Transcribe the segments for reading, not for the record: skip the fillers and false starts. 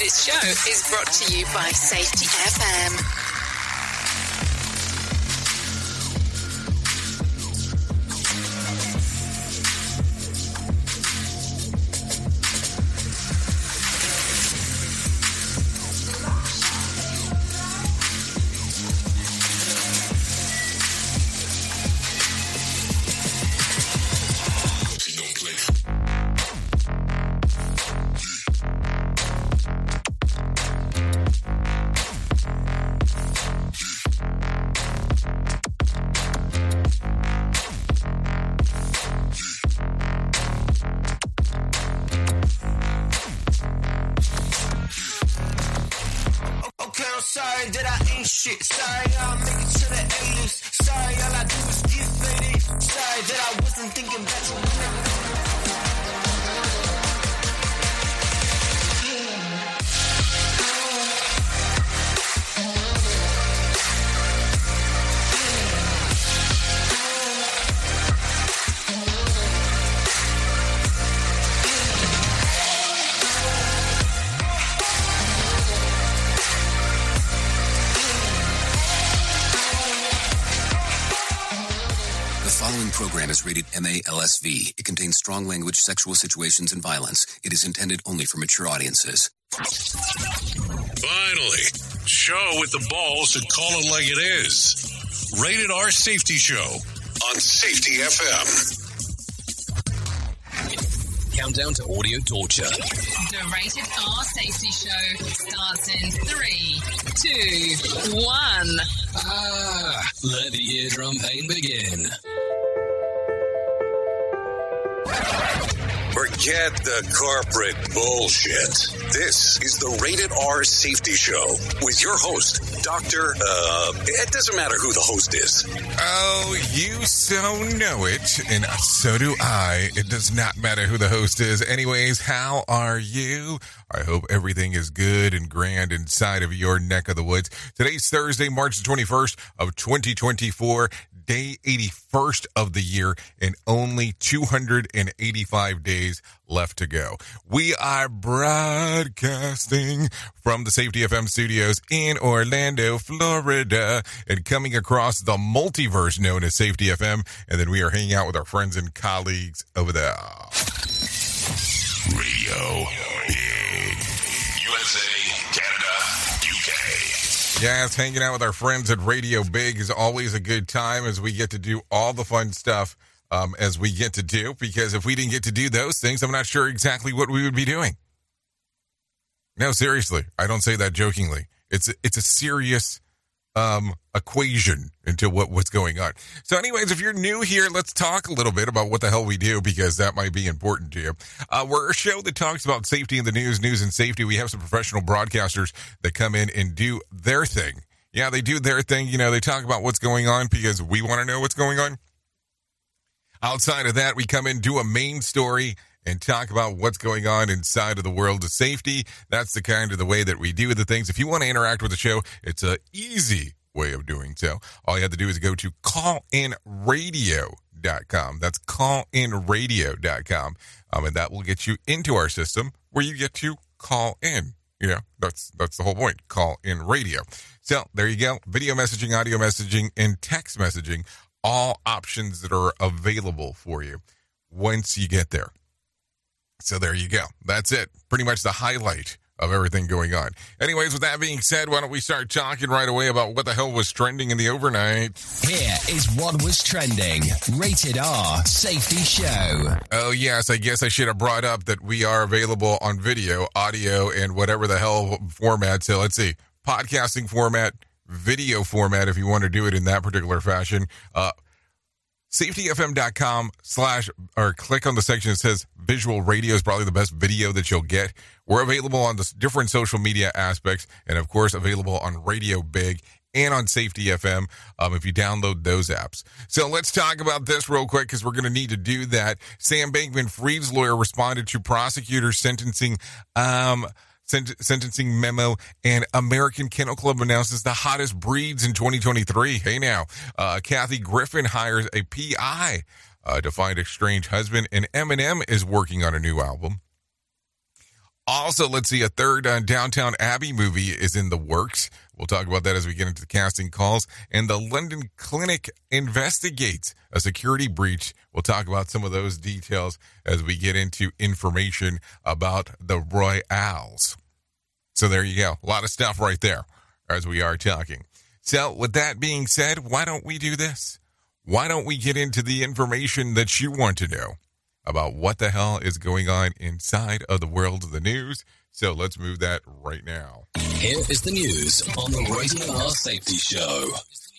This show is brought to you by Safety FM. Shit, sorry, I'll make it to the A-list. Sorry, all I do is get faded. Sorry that I wasn't thinking about you. The following program is rated MA-LSV. It contains strong language, sexual situations, and violence. It is intended only for mature audiences. Finally, show with the balls to call it like it is. Rated R Safety Show on Safety FM. Countdown to audio torture. The Rated R Safety Show starts in 3, 2, 1. Let the eardrum pain begin. Forget the corporate bullshit. This is the Rated R Safety Show with your host, Dr. It doesn't matter who the host is. Oh, you so know it, and so do I. It does not matter who the host is. Anyways, how are you? I hope everything is good and grand inside of your neck of the woods. Today's Thursday, March the 21st of 2024. Day 81st of the year and only 285 days left to go. We are broadcasting from the Safety FM studios in Orlando, Florida, and coming across the multiverse known as Safety FM. And then we are hanging out with our friends and colleagues over there. Radio Big. USA, Canada, UK. Yes, hanging out with our friends at Radio Big is always a good time as we get to do all the fun stuff as we get to do, because if we didn't get to do those things, I'm not sure exactly what we would be doing. No, seriously, I don't say that jokingly. It's a serious equation into what's going on. So anyways, if you're new here, let's talk a little bit about what the hell we do, because that might be important to you. We're a show that talks about safety in the news and safety. We have some professional broadcasters that come in and do their thing. Yeah, they do their thing. You know, they talk about what's going on because we want to know what's going on. Outside of that, we come in, do a main story, and talk about what's going on inside of the world of safety. That's the kind of the way that we do the things. If you want to interact with the show, it's an easy way of doing so. All you have to do is go to callinradio.com. That's callinradio.com. And that will get you into our system where you get to call in. You know, that's the whole point. Call in radio. So there you go. Video messaging, audio messaging, and text messaging. All options that are available for you once you get there. So there you go. That's it. Pretty much the highlight of everything going on. Anyways, with that being said, why don't we start talking right away about what the hell was trending in the overnight? Here is what was trending. Rated R Safety Show. Oh, yes. I guess I should have brought up that we are available on video, audio, and whatever the hell format. So let's see. Podcasting format, video format, if you want to do it in that particular fashion. safetyfm.com/ or click on the section that says visual radio is probably the best video that you'll get. We're available on the different social media aspects, and of course available on Radio Big and on Safety FM if you download those apps. So let's talk about this real quick, because we're going to need to do that. Sam Bankman-Fried's lawyer responded to prosecutors' sentencing memo, and American Kennel Club announces the hottest breeds in 2023. Hey now, Kathy Griffin hires a PI to find a strange husband, and Eminem is working on a new album. Also, let's see, a third Downtown Abbey movie is in the works. We'll talk about that as we get into the casting calls. And the London Clinic investigates a security breach. We'll talk about some of those details as we get into information about the Royals. So there you go. A lot of stuff right there as we are talking. So with that being said, why don't we do this? Why don't we get into the information that you want to know about what the hell is going on inside of the world of the news? So let's move that right now. Here is the news on the Rated R Safety Show.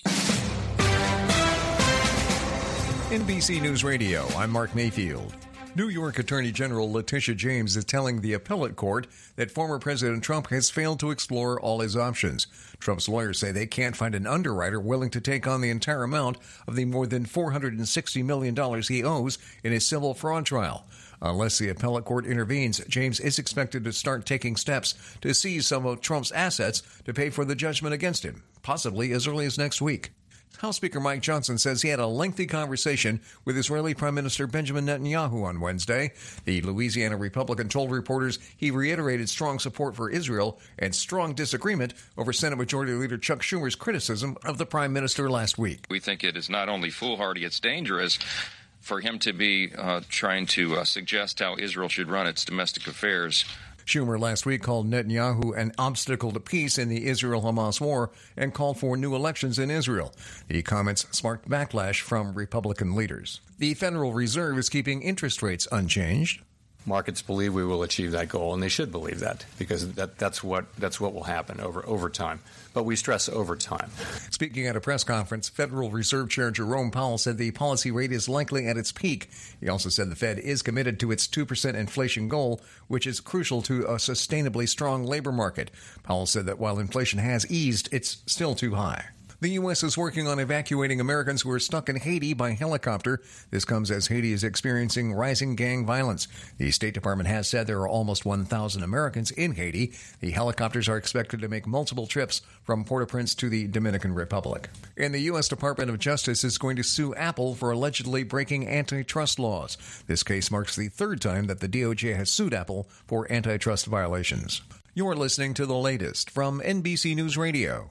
NBC News Radio, I'm Mark Mayfield. New York Attorney General Letitia James is telling the appellate court that former President Trump has failed to explore all his options. Trump's lawyers say they can't find an underwriter willing to take on the entire amount of the more than $460 million he owes in his civil fraud trial. Unless the appellate court intervenes, James is expected to start taking steps to seize some of Trump's assets to pay for the judgment against him, possibly as early as next week. House Speaker Mike Johnson says he had a lengthy conversation with Israeli Prime Minister Benjamin Netanyahu on Wednesday. The Louisiana Republican told reporters he reiterated strong support for Israel and strong disagreement over Senate Majority Leader Chuck Schumer's criticism of the Prime Minister last week. We think it is not only foolhardy, it's dangerous for him to be trying to suggest how Israel should run its domestic affairs. Schumer last week called Netanyahu an obstacle to peace in the Israel-Hamas war and called for new elections in Israel. The comments sparked backlash from Republican leaders. The Federal Reserve is keeping interest rates unchanged. Markets believe we will achieve that goal, and they should believe that, because that's what will happen over time. But we stress over time. Speaking at a press conference, Federal Reserve Chair Jerome Powell said the policy rate is likely at its peak. He also said the Fed is committed to its 2% inflation goal, which is crucial to a sustainably strong labor market. Powell said that while inflation has eased, it's still too high. The U.S. is working on evacuating Americans who are stuck in Haiti by helicopter. This comes as Haiti is experiencing rising gang violence. The State Department has said there are almost 1,000 Americans in Haiti. The helicopters are expected to make multiple trips from Port-au-Prince to the Dominican Republic. And the U.S. Department of Justice is going to sue Apple for allegedly breaking antitrust laws. This case marks the third time that the DOJ has sued Apple for antitrust violations. You're listening to the latest from NBC News Radio.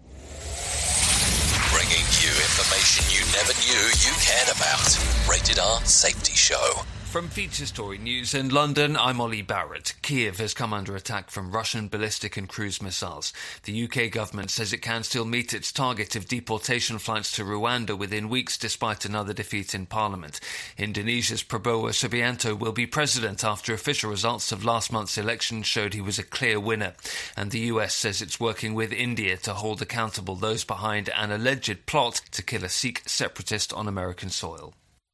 Bringing you information you never knew you cared about. Rated R Safety Show. From Feature Story News in London, I'm Ollie Barrett. Kiev has come under attack from Russian ballistic and cruise missiles. The UK government says it can still meet its target of deportation flights to Rwanda within weeks despite another defeat in Parliament. Indonesia's Prabowo Subianto will be president after official results of last month's election showed he was a clear winner. And the US says it's working with India to hold accountable those behind an alleged plot to kill a Sikh separatist on American soil.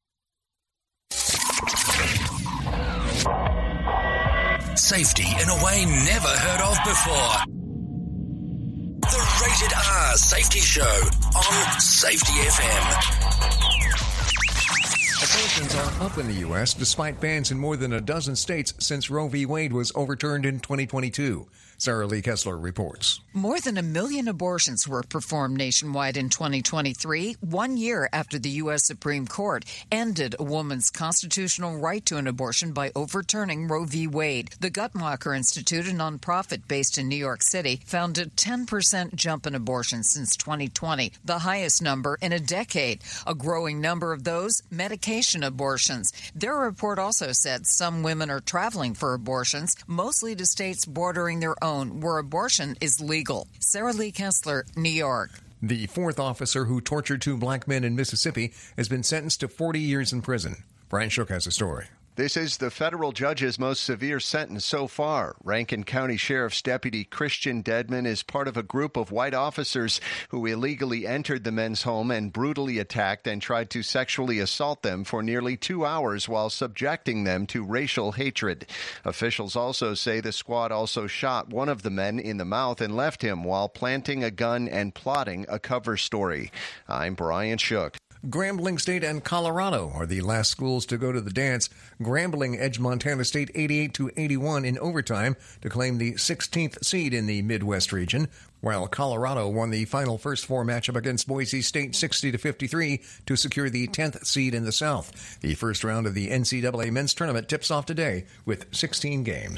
Safety in a way never heard of before. The Rated R Safety Show on Safety FM. Abortions are up in the U.S. despite bans in more than a dozen states since Roe v. Wade was overturned in 2022. Sarah Lee Kessler reports. More than 1 million abortions were performed nationwide in 2023, 1 year after the U.S. Supreme Court ended a woman's constitutional right to an abortion by overturning Roe v. Wade. The Guttmacher Institute, a nonprofit based in New York City, found a 10% jump in abortions since 2020, the highest number in a decade. A growing number of those, medication abortions. Their report also said some women are traveling for abortions, mostly to states bordering their own, where abortion is legal. Sarah Lee Kessler, New York. The fourth officer who tortured 2 black men in Mississippi has been sentenced to 40 years in prison. Brian Shook has a story. This is the federal judge's most severe sentence so far. Rankin County Sheriff's Deputy Christian Dedman is part of a group of white officers who illegally entered the men's home and brutally attacked and tried to sexually assault them for nearly 2 hours while subjecting them to racial hatred. Officials also say the squad also shot one of the men in the mouth and left him while planting a gun and plotting a cover story. I'm Brian Shook. Grambling State and Colorado are the last schools to go to the dance. Grambling edged Montana State 88-81 in overtime to claim the 16th seed in the Midwest region, while Colorado won the final first 4 matchup against Boise State 60-53 to secure the 10th seed in the South. The first round of the NCAA men's tournament tips off today with 16 games.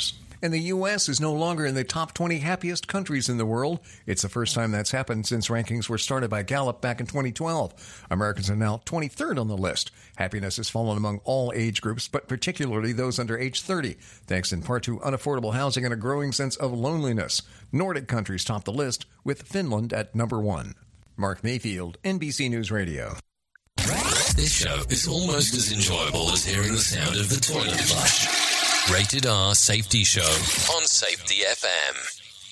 And the U.S. is no longer in the top 20 happiest countries in the world. It's the first time that's happened since rankings were started by Gallup back in 2012. Americans are now 23rd on the list. Happiness has fallen among all age groups, but particularly those under age 30, thanks in part to unaffordable housing and a growing sense of loneliness. Nordic countries top the list, with Finland at number 1. Mark Mayfield, NBC News Radio. This show is almost as enjoyable as hearing the sound of the toilet flush. Rated R Safety Show on Safety FM.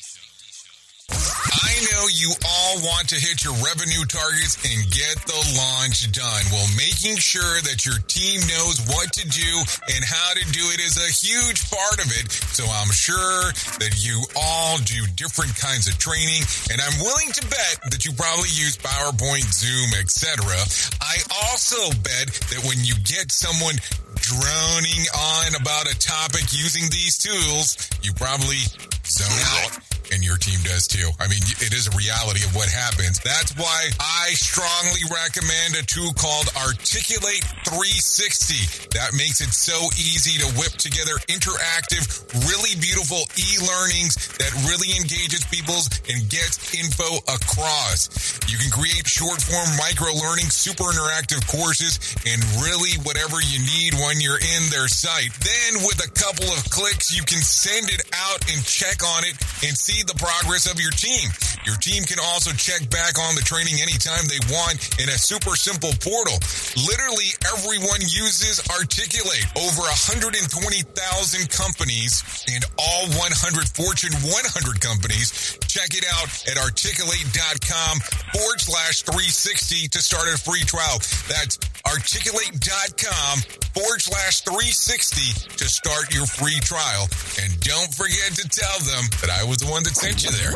I know you all want to hit your revenue targets and get the launch done. Well, making sure that your team knows what to do and how to do it is a huge part of it. So I'm sure that you all do different kinds of training, and I'm willing to bet that you probably use PowerPoint, Zoom, etc. I also bet that when you get someone droning on about a topic using these tools, you probably zone out. And your team does too. I mean, it is a reality of what happens. That's why I strongly recommend a tool called Articulate 360. That makes it so easy to whip together interactive, really beautiful e-learnings that really engages people and gets info across. You can create short-form micro-learning, super interactive courses, and really whatever you need when you're in their site. Then with a couple of clicks, you can send it out and check on it and see the progress of your team. Your team can also check back on the training anytime they want in a super simple portal. Literally everyone uses Articulate. Over 120,000 companies and all 100 Fortune 100 companies. Check it out at articulate.com/360 to start a free trial. That's articulate.com/360 to start your free trial. And don't forget to tell them that I was the one that sent you there.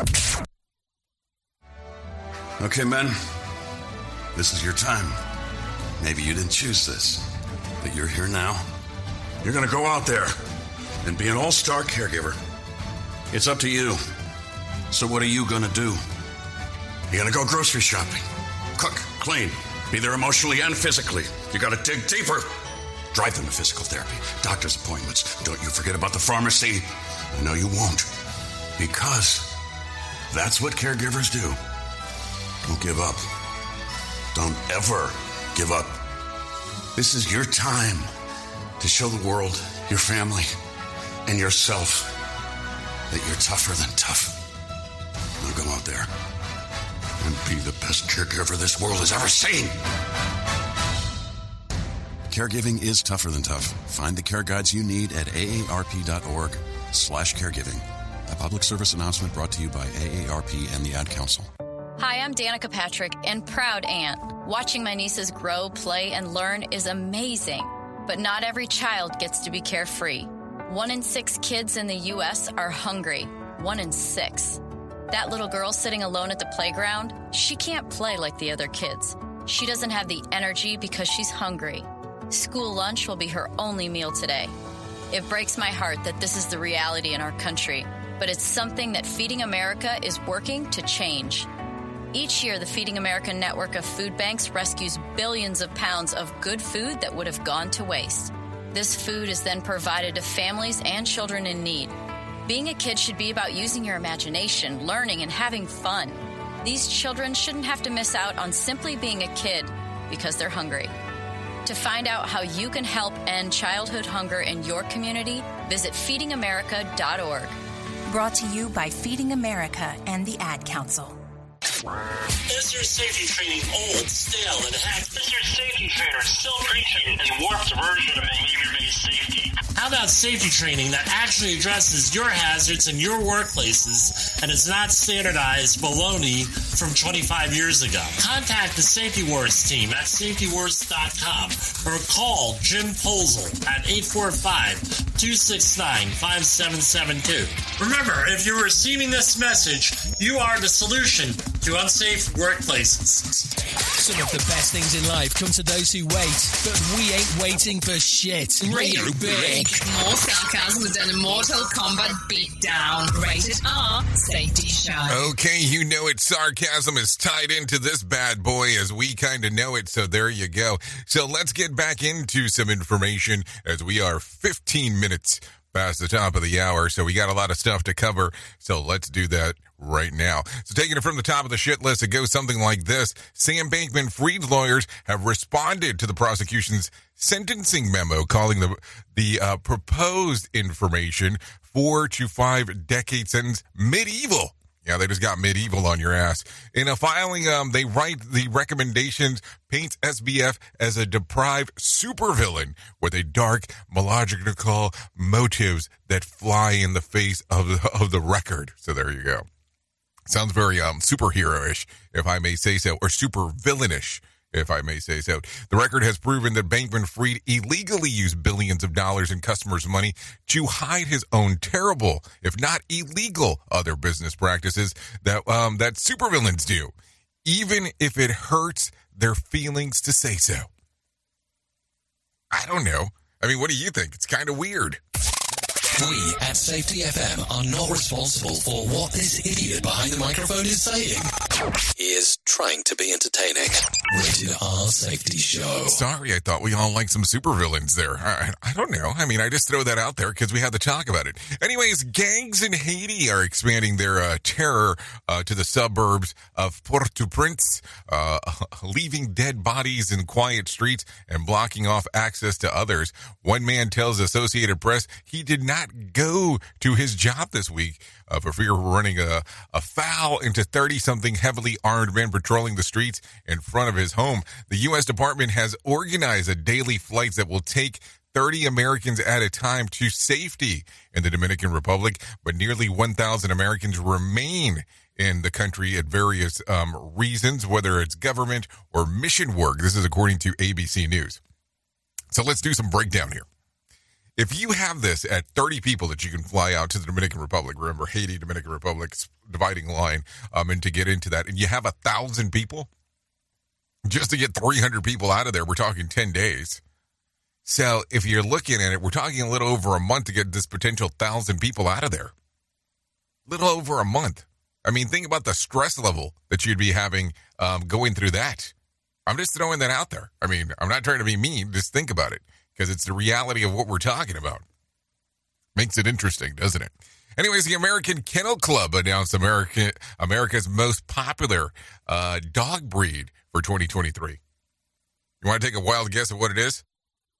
Okay, men, this is your time. Maybe you didn't choose this, but you're here now. You're going to go out there and be an all-star caregiver. It's up to you. So what are you going to do? You're going to go grocery shopping, cook, clean, be there emotionally and physically. You got to dig deeper. Drive them to physical therapy, doctor's appointments. Don't you forget about the pharmacy. No, you won't. Because that's what caregivers do. Don't give up. Don't ever give up. This is your time to show the world, your family, and yourself that you're tougher than tough. Now go out there and be the best caregiver this world has ever seen. Caregiving is tougher than tough. Find the care guides you need at aarp.org/caregiving. A public service announcement brought to you by AARP and the Ad Council. Hi, I'm Danica Patrick and proud aunt. Watching my nieces grow, play, and learn is amazing. But not every child gets to be carefree. 1 in 6 kids in the U.S. are hungry. 1 in 6. That little girl sitting alone at the playground, she can't play like the other kids. She doesn't have the energy because she's hungry. School lunch will be her only meal today. It breaks my heart that this is the reality in our country, but it's something that Feeding America is working to change. Each year, the Feeding America network of food banks rescues billions of pounds of good food that would have gone to waste. This food is then provided to families and children in need. Being a kid should be about using your imagination, learning, and having fun. These children shouldn't have to miss out on simply being a kid because they're hungry. To find out how you can help end childhood hunger in your community, visit feedingamerica.org. Brought to you by Feeding America and the Ad Council. Is your safety training old, stale, and hacked? Is your safety trainer still preaching a warped version of behavior-based safety? How about safety training that actually addresses your hazards in your workplaces and is not standardized baloney from 25 years ago? Contact the Safety Wars team at safetywars.com or call Jim Polzel at 845-269-5772. Remember, if you're receiving this message, you are the solution to unsafe workplaces. Some of the best things in life come to those who wait, but we ain't waiting for shit. Radio Big. More sarcasm than a Mortal Kombat beatdown. Rated R Safety Show. Okay, you know it. Sarcasm is tied into this bad boy as we kind of know it, so there you go. So let's get back into some information as we are 15 minutes past the top of the hour, so we got a lot of stuff to cover, so let's do that right now. So taking it from the top of the shit list, it goes something like this. Sam Bankman-Fried's lawyers have responded to the prosecution's sentencing memo, calling the proposed information 4 to 5 decade sentence medieval. Yeah, they just got medieval on your ass. In a filing, they write the recommendations paints SBF as a deprived supervillain with a dark, mythological motives that fly in the face of the record. So there you go. Sounds very superhero-ish, if I may say so, or super villainish, if I may say so. The record has proven that Bankman-Fried illegally used billions of dollars in customers' money to hide his own terrible, if not illegal, other business practices that supervillains do, even if it hurts their feelings to say so. I don't know. I mean, what do you think? It's kind of weird. We at Safety FM are not responsible for what this idiot behind the microphone is saying. He is trying to be entertaining. Rated R Safety Show. Sorry, I thought we all liked some supervillains there. I don't know. I mean, I just throw that out there because we had to talk about it. Anyways, gangs in Haiti are expanding their terror to the suburbs of Port-au-Prince, leaving dead bodies in quiet streets and blocking off access to others. One man tells Associated Press he did not go to his job this week for fear of running a foul into 30-something heavily armed men patrolling the streets in front of his home. The U.S. Department has organized a daily flights that will take 30 Americans at a time to safety in the Dominican Republic, but nearly 1,000 Americans remain in the country at various reasons, whether it's government or mission work. This is according to ABC News. So let's do some breakdown here. If you have this at 30 people that you can fly out to the Dominican Republic, remember Haiti, Dominican Republic's dividing line, and to get into that, and you have 1,000 people, just to get 300 people out of there, we're talking 10 days. So if you're looking at it, we're talking a little over a month to get this potential 1,000 people out of there. Little over a month. I mean, think about the stress level that you'd be having going through that. I'm just throwing that out there. I mean, I'm not trying to be mean. Just think about it. Because it's the reality of what we're talking about. Makes it interesting, doesn't it? Anyways, the American Kennel Club announced America's most popular dog breed for 2023. You want to take a wild guess at what it is?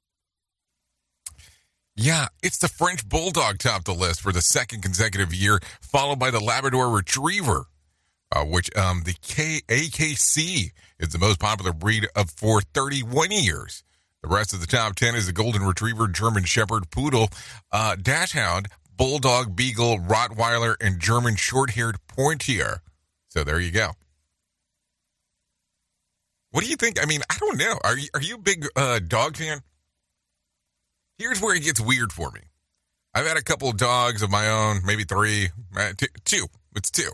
Yeah, it's the French Bulldog topped the list for the second consecutive year, followed by the Labrador Retriever, which the AKC is the most popular breed for 31 years. The rest of the top 10 is the Golden Retriever, German Shepherd, Poodle, Dachshund, Bulldog, Beagle, Rottweiler, and German Short-Haired Pointier. So there you go. What do you think? I mean, I don't know. Are you a big dog fan? Here's where it gets weird for me. I've had a couple of dogs of my own, maybe 3, 2. It's two.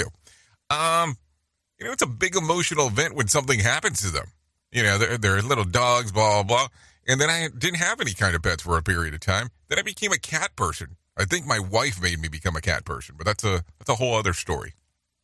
It's a big emotional event when something happens to them. They're little dogs, blah, blah, blah. And then I didn't have any kind of pets for a period of time. Then I became a cat person. I think my wife made me become a cat person, but that's a whole other story.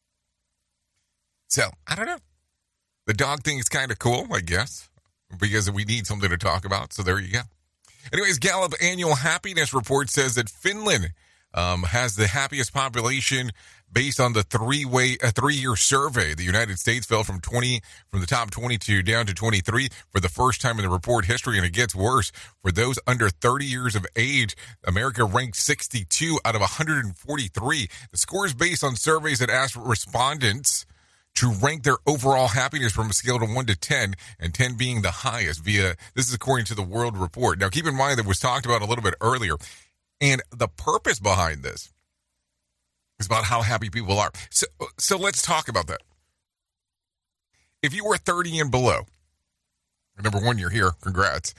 So, I don't know. The dog thing is kind of cool, I guess, because we need something to talk about. So there you go. Anyways, Gallup Annual Happiness Report says that Finland has the happiest population based on the three-year survey. The United States fell from the top 22 down to 23 for the first time in the report history, and it gets worse. For those under 30 years of age, America ranked 62 out of 143. The score is based on surveys that asked respondents to rank their overall happiness from a scale of 1 to 10, and 10 being the highest. This is according to the World Report. Now, keep in mind that was talked about a little bit earlier, and the purpose behind this is about how happy people are. So let's talk about that. If you were 30 and below, number one, you're here. Congrats.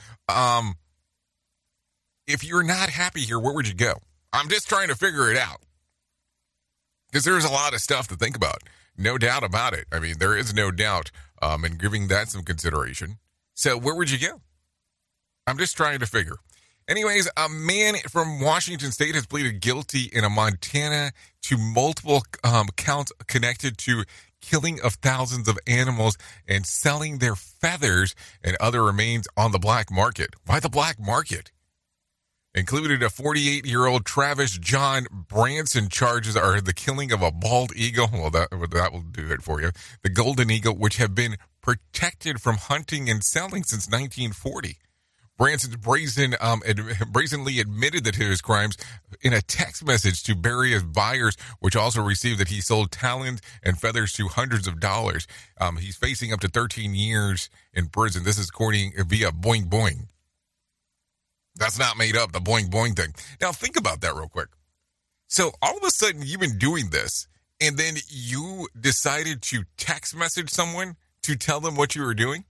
If you're not happy here, where would you go? I'm just trying to figure it out. Because there's a lot of stuff to think about. No doubt about it. I mean, there is no doubt in giving that some consideration. So where would you go? I'm just trying to figure. Anyways, a man from Washington State has pleaded guilty in Montana to multiple counts connected to killing of thousands of animals and selling their feathers and other remains on the black market. Why the black market? included a 48-year-old Travis John Branson. Charges are the killing of a bald eagle. Well, that will do it for you. The golden eagle, which have been protected from hunting and selling since 1940. Branson brazenly admitted that to his crimes in a text message to various buyers, which also received that he sold talons and feathers to hundreds of dollars. He's facing up to 13 years in prison. This is according via Boing Boing. That's not made up, the Boing Boing thing. Now, think about that real quick. So, all of a sudden, you've been doing this, and then you decided to text message someone to tell them what you were doing?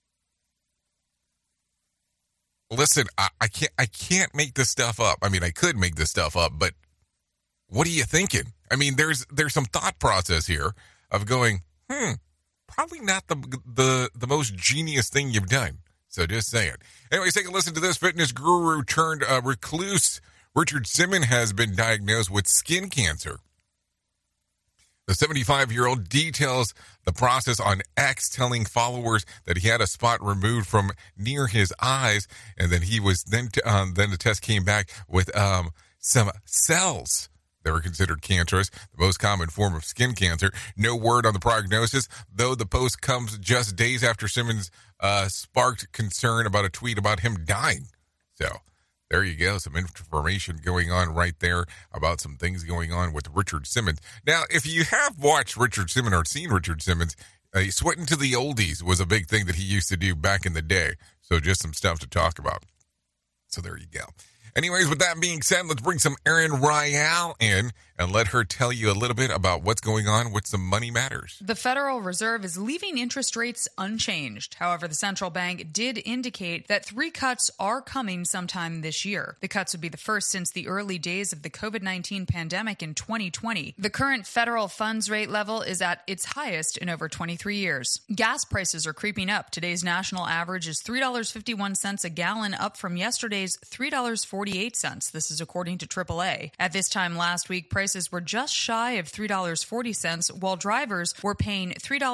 Listen, I can't make this stuff up. I mean, I could make this stuff up, but what are you thinking? I mean, there's some thought process here of going, probably not the most genius thing you've done. So just saying. Anyways, take a listen to this. Fitness guru turned recluse Richard Simmons has been diagnosed with skin cancer. The 75-year-old details the process on X, telling followers that he had a spot removed from near his eyes, and then he was then the test came back with some cells that were considered cancerous, the most common form of skin cancer. No word on the prognosis, though the post comes just days after Simmons sparked concern about a tweet about him dying. So there you go. Some information going on right there about some things going on with Richard Simmons. Now, if you have watched Richard Simmons or seen Richard Simmons, sweating to the oldies was a big thing that he used to do back in the day. So just some stuff to talk about. So there you go. Anyways, with that being said, let's bring some Erin Royale in and let her tell you a little bit about what's going on with some money matters. The Federal Reserve is leaving interest rates unchanged. However, the central bank did indicate that 3 cuts are coming sometime this year. The cuts would be the first since the early days of the COVID-19 pandemic in 2020. The current federal funds rate level is at its highest in over 23 years. Gas prices are creeping up. Today's national average is $3.51 a gallon, up from yesterday's $3.48. This is according to AAA. At this time last week, prices were just shy of $3.40, while drivers were paying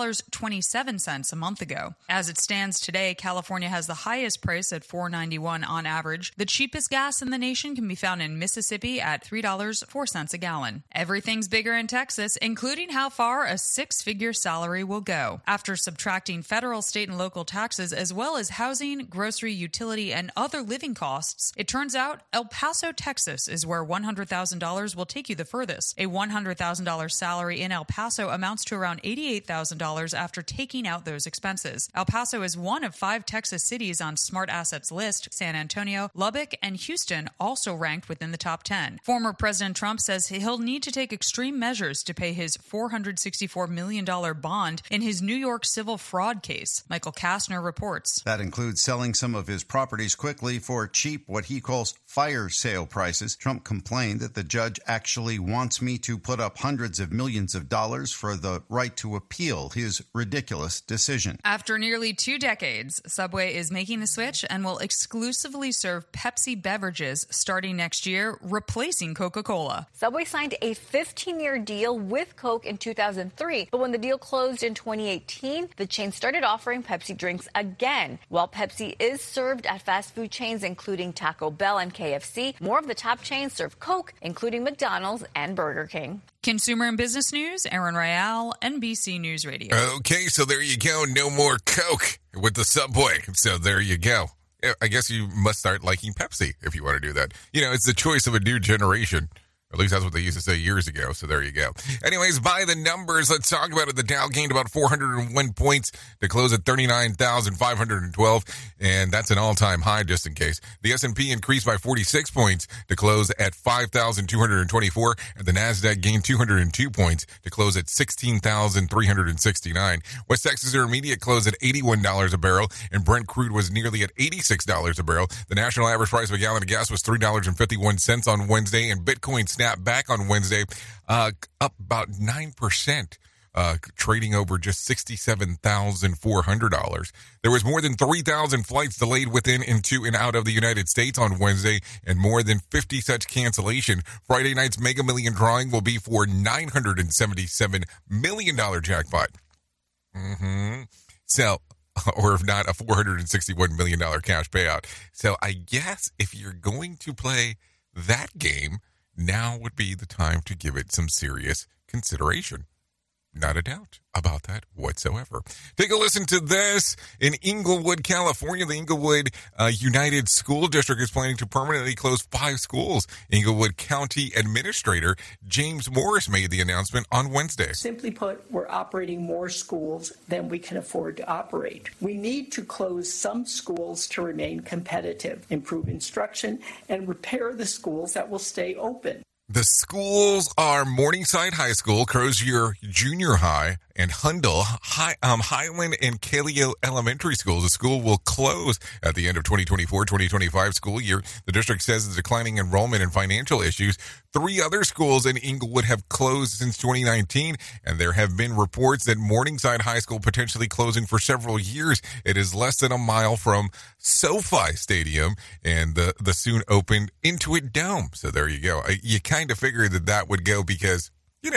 $3.27 a month ago. As it stands today, California has the highest price at $4.91 on average. The cheapest gas in the nation can be found in Mississippi at $3.04 a gallon. Everything's bigger in Texas, including how far a 6-figure salary will go. After subtracting federal, state, and local taxes, as well as housing, grocery, utility, and other living costs, it turns out El Paso, Texas is where $100,000 will take you the furthest. A $100,000 salary in El Paso amounts to around $88,000 after taking out those expenses. El Paso is one of 5 Texas cities on Smart Assets list. San Antonio, Lubbock, and Houston also ranked within the top 10. Former President Trump says he'll need to take extreme measures to pay his $464 million bond in his New York civil fraud case. Michael Kastner reports. That includes selling some of his properties quickly for cheap, what he calls fire sale prices. Trump complained that the judge actually wants me to put up hundreds of millions of dollars for the right to appeal his ridiculous decision. After nearly 2 decades, Subway is making the switch and will exclusively serve Pepsi beverages starting next year, replacing Coca-Cola. Subway signed a 15-year deal with Coke in 2003, but when the deal closed in 2018, the chain started offering Pepsi drinks again. While Pepsi is served at fast food chains including Taco Bell and KFC, more of the top chains serve Coke, including McDonald's and Burger King. Consumer and business news, Erin Royale, NBC News Radio. Okay, so there you go. No more Coke with the Subway. So there you go. I guess you must start liking Pepsi if you want to do that. You know, it's the choice of a new generation. At least that's what they used to say years ago, so there you go. Anyways, by the numbers, let's talk about it. The Dow gained about 401 points to close at 39,512, and that's an all-time high, just in case. The S&P increased by 46 points to close at 5,224, and the NASDAQ gained 202 points to close at 16,369. West Texas Intermediate closed at $81 a barrel, and Brent crude was nearly at $86 a barrel. The national average price of a gallon of gas was $3.51 on Wednesday, and Bitcoin snapped back on Wednesday, up about 9%, trading over just $67,400. There was more than 3,000 flights delayed within, into, and out of the United States on Wednesday, and more than 50 such cancellation. Friday night's Mega Million drawing will be for $977 million jackpot. So, or if not, a $461 million cash payout. So I guess if you're going to play that game, now would be the time to give it some serious consideration. Not a doubt about that whatsoever. Take a listen to this. In Inglewood, California, the Inglewood United School District is planning to permanently close 5 schools. Inglewood County Administrator James Morris made the announcement on Wednesday. Simply put, we're operating more schools than we can afford to operate. We need to close some schools to remain competitive, improve instruction, and repair the schools that will stay open. The schools are Morningside High School, Crozier Junior High, and Hundle, Highland and Kaleo Elementary Schools. The school will close at the end of 2024-2025 school year. The district says the declining enrollment and financial issues. 3 other schools in Inglewood have closed since 2019, and there have been reports that Morningside High School potentially closing for several years. It is less than a mile from SoFi Stadium and the soon opened Intuit Dome. So there you go. You kind of figured that would go because,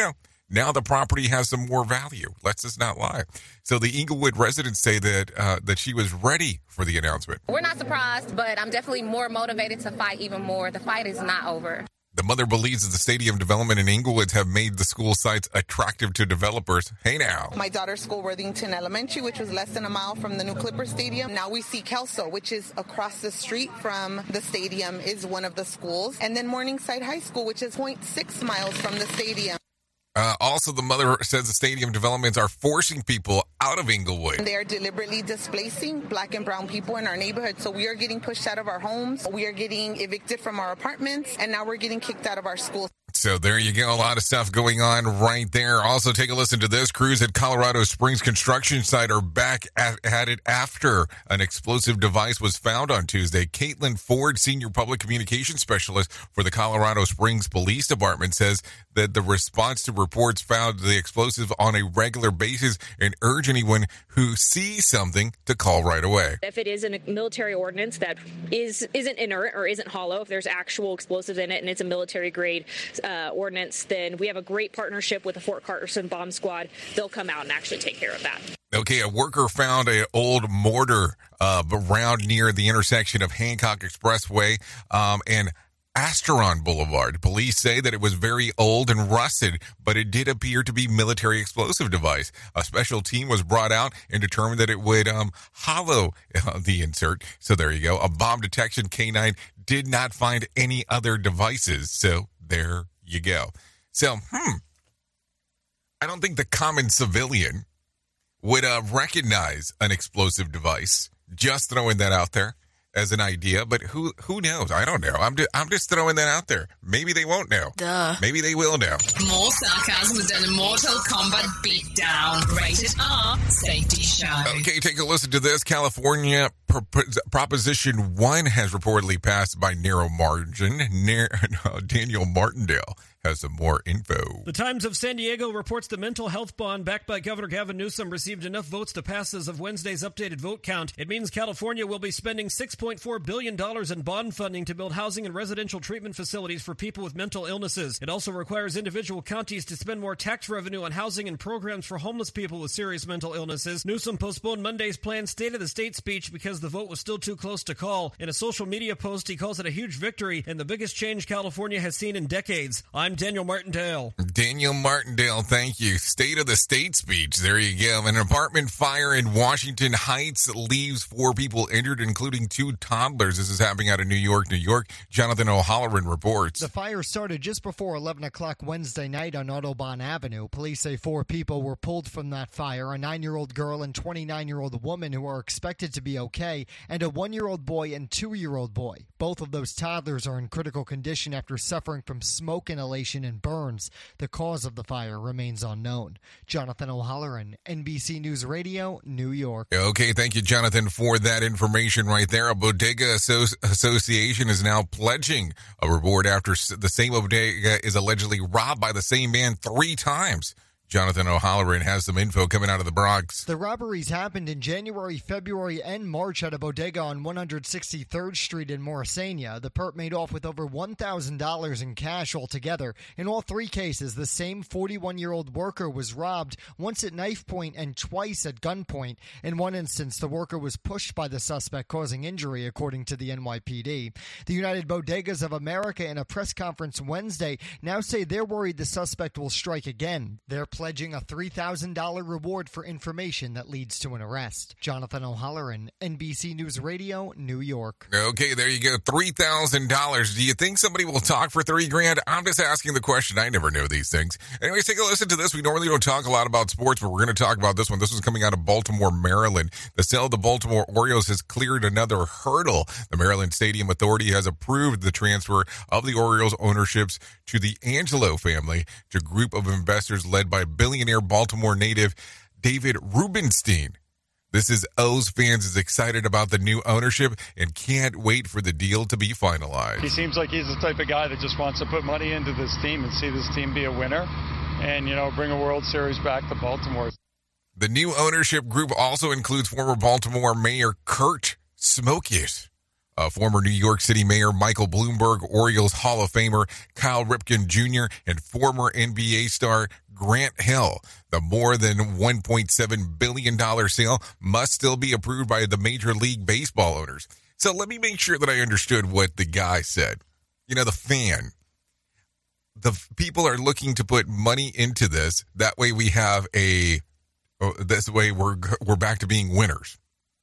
now the property has some more value. Let's just not lie. So the Inglewood residents say that she was ready for the announcement. We're not surprised, but I'm definitely more motivated to fight even more. The fight is not over. The mother believes that the stadium development in Inglewood have made the school sites attractive to developers. Hey now. My daughter's school, Worthington Elementary, which was less than a mile from the new Clipper Stadium. Now we see Kelso, which is across the street from the stadium, is one of the schools. And then Morningside High School, which is 0.6 miles from the stadium. Also, the mother says the stadium developments are forcing people out of Inglewood. They are deliberately displacing Black and brown people in our neighborhood. So we are getting pushed out of our homes. We are getting evicted from our apartments. And now we're getting kicked out of our schools. So there you go. A lot of stuff going on right there. Also, take a listen to this. Crews at Colorado Springs construction site are back at it after an explosive device was found on Tuesday. Caitlin Ford, senior public communications specialist for the Colorado Springs Police Department, says that the response to reports found the explosive on a regular basis and urge anyone who sees something to call right away. If it is a military ordinance that isn't inert or isn't hollow, if there's actual explosives in it and it's a military grade ordinance, then we have a great partnership with the Fort Carson Bomb Squad. They'll come out and actually take care of that. Okay, a worker found an old mortar around near the intersection of Hancock Expressway and Asteron Boulevard. Police say that it was very old and rusted, but it did appear to be military explosive device. A special team was brought out and determined that it would hollow the insert. So there you go. A bomb detection canine did not find any other devices. So there you go. So, I don't think the common civilian would recognize an explosive device. Just throwing that out there as an idea, but who knows? I don't know. I'm just throwing that out there. Maybe they won't know. Duh. Maybe they will know. More sarcasm than a Mortal Kombat beatdown. Rated R Safety Show. Okay, take a listen to this. California Proposition 1 has reportedly passed by narrow margin. Daniel Martindale has some more info. The Times of San Diego reports the mental health bond backed by Governor Gavin Newsom received enough votes to pass as of Wednesday's updated vote count. It means California will be spending $6.4 billion in bond funding to build housing and residential treatment facilities for people with mental illnesses. It also requires individual counties to spend more tax revenue on housing and programs for homeless people with serious mental illnesses. Newsom postponed Monday's planned State of the State speech because the vote was still too close to call. In a social media post, he calls it a huge victory and the biggest change California has seen in decades. I'm Daniel Martindale. Daniel Martindale, thank you. State of the State speech. There you go. An apartment fire in Washington Heights leaves 4 people injured, including 2 toddlers. This is happening out of New York. Jonathan O'Halloran reports. The fire started just before 11 o'clock Wednesday night on Audubon Avenue. Police say 4 people were pulled from that fire, a 9-year-old girl and 29-year-old woman who are expected to be okay, and a 1-year-old boy and 2-year-old boy. Both of those toddlers are in critical condition after suffering from smoke inhalation and burns. The cause of the fire remains unknown. Jonathan O'Halloran, NBC News Radio, New York. Okay, thank you, Jonathan, for that information right there. A bodega association is now pledging a reward after the same bodega is allegedly robbed by the same man 3 times. Jonathan O'Halloran has some info coming out of the Bronx. The robberies happened in January, February, and March at a bodega on 163rd Street in Morrisania. The perp made off with over $1,000 in cash altogether. In all three cases, the same 41-year-old worker was robbed, once at knife point and twice at gunpoint. In one instance, the worker was pushed by the suspect, causing injury, according to the NYPD. The United Bodegas of America, in a press conference Wednesday, now say they're worried the suspect will strike again. They're pledging a $3,000 reward for information that leads to an arrest. Jonathan O'Halloran, NBC News Radio, New York. Okay, there you go. $3,000. Do you think somebody will talk for $3,000? I'm just asking the question. I never know these things. Anyways, take a listen to this. We normally don't talk a lot about sports, but we're going to talk about this one. This is coming out of Baltimore, Maryland. The sale of the Baltimore Orioles has cleared another hurdle. The Maryland Stadium Authority has approved the transfer of the Orioles ownerships to the Angelo family, to a group of investors led by billionaire Baltimore native David Rubenstein. This is O's fans is excited about the new ownership and can't wait for the deal to be finalized. He seems like he's the type of guy that just wants to put money into this team and see this team be a winner and, bring a World Series back to Baltimore. The new ownership group also includes former Baltimore Mayor Kurt Schmoke, former New York City Mayor Michael Bloomberg, Orioles Hall of Famer Kyle Ripken Jr., and former NBA star Grant Hill. The more than $1.7 billion sale must still be approved by the Major League Baseball owners. So let me make sure that I understood what the guy said. The fan. The people are looking to put money into this. That way we have this way we're back to being winners.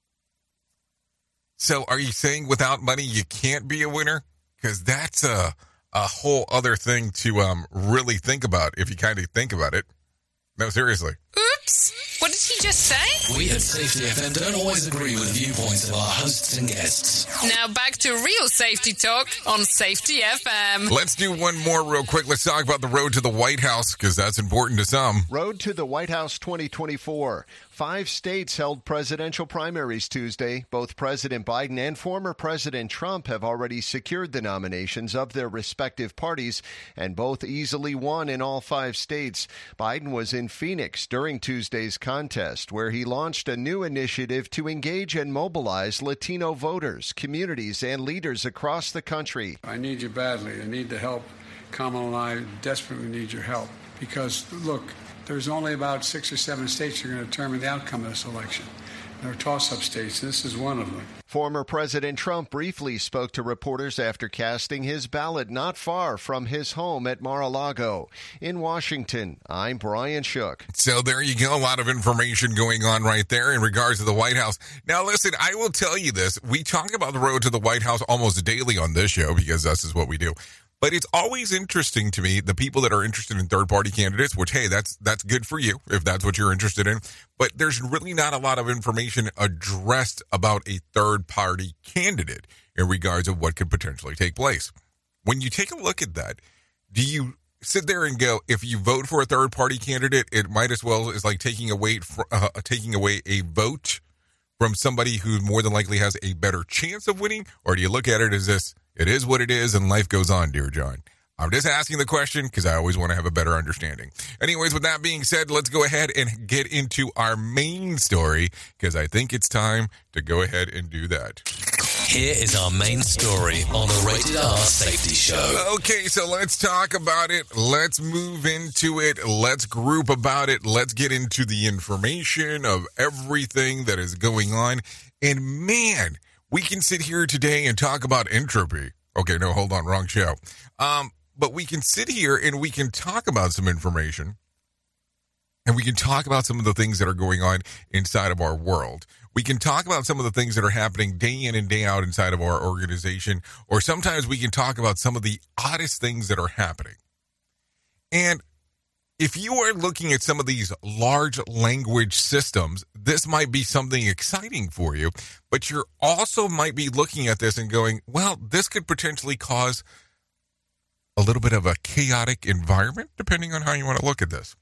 So are you saying without money you can't be a winner? Because that's a whole other thing to really think about if you kind of think about it. No, seriously. Oops. What did he just say? We at Safety FM don't always agree with the viewpoints of our hosts and guests. Now back to real safety talk on Safety FM. Let's do one more real quick. Let's talk about the road to the White House, because that's important to some. Road to the White House 2024. 5 states held presidential primaries Tuesday. Both President Biden and former President Trump have already secured the nominations of their respective parties, and both easily won in all 5 states. Biden was in Phoenix during Tuesday's contest, where he launched a new initiative to engage and mobilize Latino voters, communities, and leaders across the country. I need you badly. I need the help. Kamala and I desperately need your help because, look, there's only about 6 or 7 states that are going to determine the outcome of this election. There are toss-up states. This is one of them. Former President Trump briefly spoke to reporters after casting his ballot not far from his home at Mar-a-Lago. In Washington, I'm Brian Shook. So there you go. A lot of information going on right there in regards to the White House. Now, listen, I will tell you this. We talk about the road to the White House almost daily on this show because this is what we do. But it's always interesting to me, the people that are interested in third-party candidates, which, hey, that's good for you if that's what you're interested in. But there's really not a lot of information addressed about a third-party candidate in regards of what could potentially take place. When you take a look at that, do you sit there and go, if you vote for a third-party candidate, it might as well is like taking away a vote from somebody who more than likely has a better chance of winning? Or do you look at it as this? It is what it is, and life goes on, dear John. I'm just asking the question because I always want to have a better understanding. Anyways, with that being said, let's go ahead and get into our main story because I think it's time to go ahead and do that. Here is our main story on the Rated R Safety Show. Okay, so let's talk about it. Let's move into it. Let's group about it. Let's get into the information of everything that is going on. And man, we can sit here today and talk about entropy. Okay, no, hold on, wrong show. But we can sit here and we can talk about some information. And we can talk about some of the things that are going on inside of our world. We can talk about some of the things that are happening day in and day out inside of our organization. Or sometimes we can talk about some of the oddest things that are happening. And if you are looking at some of these large language systems, this might be something exciting for you, but you also might be looking at this and going, well, this could potentially cause a little bit of a chaotic environment, depending on how you want to look at this.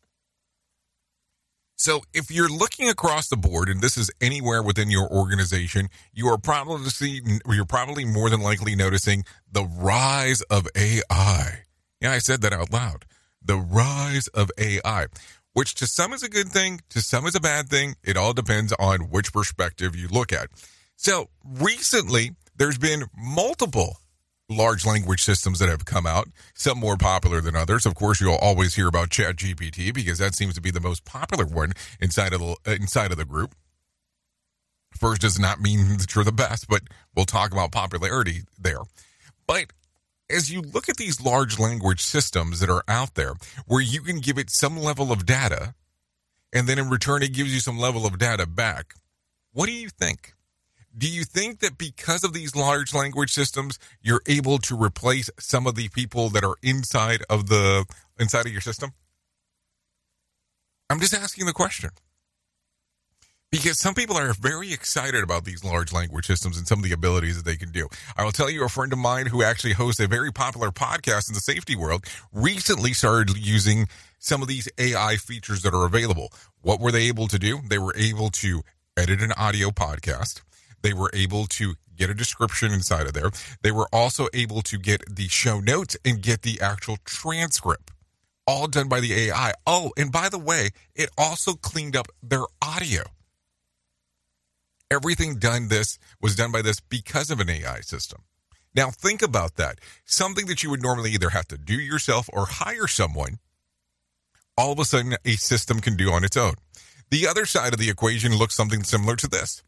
So if you're looking across the board, and this is anywhere within your organization, you're probably more than likely noticing the rise of AI. Yeah, I said that out loud. The rise of AI. which to some is a good thing, to some is a bad thing. It all depends on which perspective you look at. So recently, there's been multiple large language systems that have come out, some more popular than others. Of course, you'll always hear about ChatGPT because that seems to be the most popular one inside of the group. First does not mean that you're the best, but we'll talk about popularity there. But as you look at these large language systems that are out there, where you can give it some level of data, and then in return it gives you some level of data back, what do you think? Do you think that because of these large language systems, you're able to replace some of the people that are inside of your system? I'm just asking the question. Because some people are very excited about these large language systems and some of the abilities that they can do. I will tell you, a friend of mine who actually hosts a very popular podcast in the safety world recently started using some of these AI features that are available. What were they able to do? They were able to edit an audio podcast. They were able to get a description inside of there. They were also able to get the show notes and get the actual transcript, all done by the AI. Oh, and by the way, it also cleaned up their audio. Everything was done by this because of an AI system. Now, think about that. Something that you would normally either have to do yourself or hire someone, all of a sudden a system can do on its own. The other side of the equation looks something similar to this.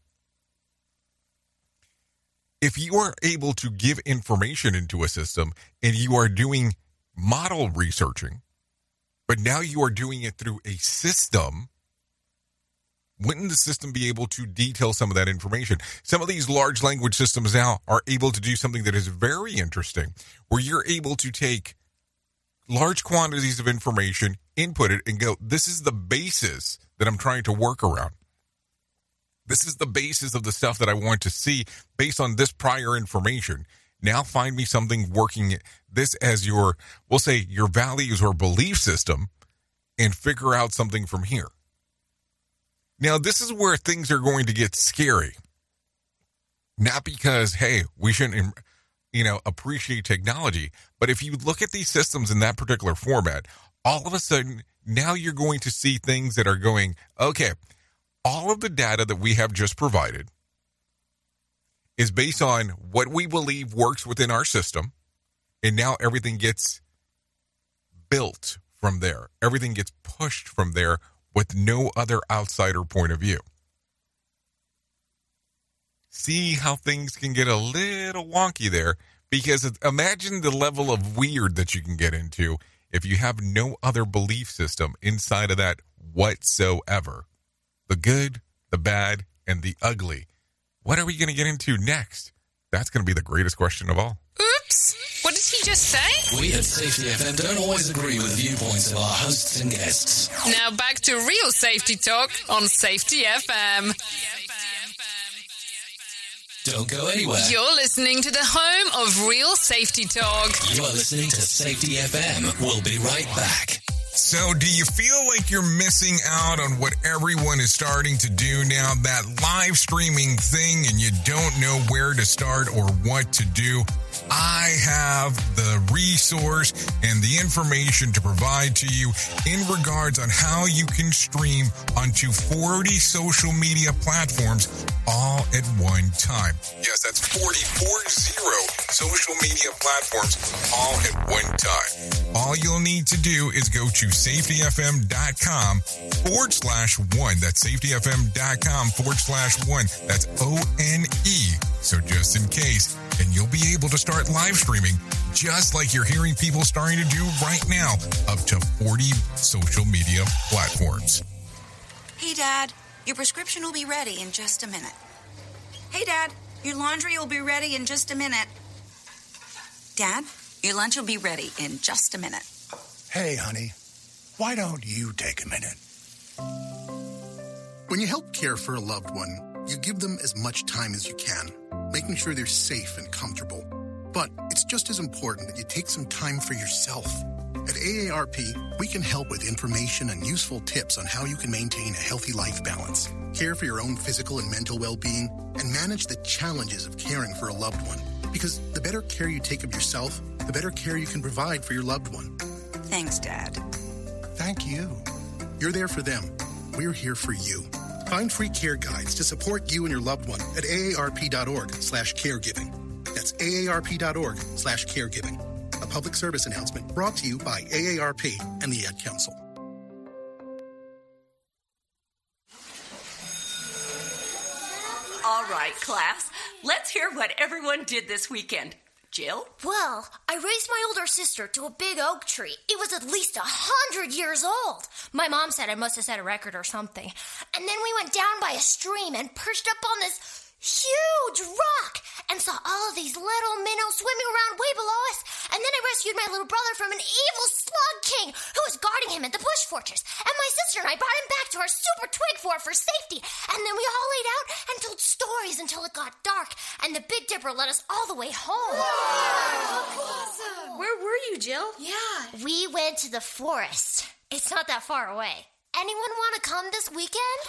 If you are able to give information into a system and you are doing model researching, but now you are doing it through a system, wouldn't the system be able to detail some of that information? Some of these large language systems now are able to do something that is very interesting, where you're able to take large quantities of information, input it, and go, this is the basis that I'm trying to work around. This is the basis of the stuff that I want to see based on this prior information. Now find me something working this as your, we'll say, your values or belief system, and figure out something from here. Now, this is where things are going to get scary. Not because, hey, we shouldn't, appreciate technology, but if you look at these systems in that particular format, all of a sudden, now you're going to see things that are going, okay, all of the data that we have just provided is based on what we believe works within our system, and now everything gets built from there. Everything gets pushed from there with no other outsider point of view. See how things can get a little wonky there, because imagine the level of weird that you can get into if you have no other belief system inside of that whatsoever. The good, the bad, and the ugly. What are we going to get into next? That's going to be the greatest question of all. Oops! What did he just say? We at Safety FM don't always agree with viewpoints of our hosts and guests. Now back to real safety talk on Safety FM. Don't go anywhere. You're listening to the home of real safety talk. You are listening to Safety FM. We'll be right back. So, do you feel like you're missing out on what everyone is starting to do now, that live streaming thing, and you don't know where to start or what to do? I have the resource and the information to provide to you in regards on how you can stream onto 40 social media platforms all at one time. Yes, that's 40 social media platforms all at one time. All you'll need to do is go to safetyfm.com/1. That's safetyfm.com/1. That's ONE. So just in case, and you'll be able to start live streaming just like you're hearing people starting to do right now, up to 40 social media platforms. Hey, Dad, your prescription will be ready in just a minute. Hey, Dad, your laundry will be ready in just a minute. Dad, your lunch will be ready in just a minute. Hey, honey, why don't you take a minute? When you help care for a loved one, you give them as much time as you can, making sure they're safe and comfortable. But it's just as important that you take some time for yourself. At AARP, we can help with information and useful tips on how you can maintain a healthy life balance, care for your own physical and mental well-being, and manage the challenges of caring for a loved one. Because the better care you take of yourself, the better care you can provide for your loved one. Thanks, Dad. Thank you. You're there for them. We're here for you. Find free care guides to support you and your loved one at aarp.org/caregiving. That's aarp.org/caregiving. A public service announcement brought to you by AARP and the Ad Council. All right, class. Let's hear what everyone did this weekend. Jill? Well, I raised my older sister to a big oak tree. It was at least 100 years old. My mom said I must have set a record or something. And then we went down by a stream and perched up on this huge rock and saw all of these little minnows swimming around way below us. And then I rescued my little brother from an evil slug king who was guarding him at the bush fortress. And my sister and I brought him back to our super twig fort for safety. And then we all laid out and told stories until it got dark. And the Big Dipper led us all the way home. Wow. Awesome. Where were you, Jill? Yeah. We went to the forest. It's not that far away. Anyone want to come this weekend?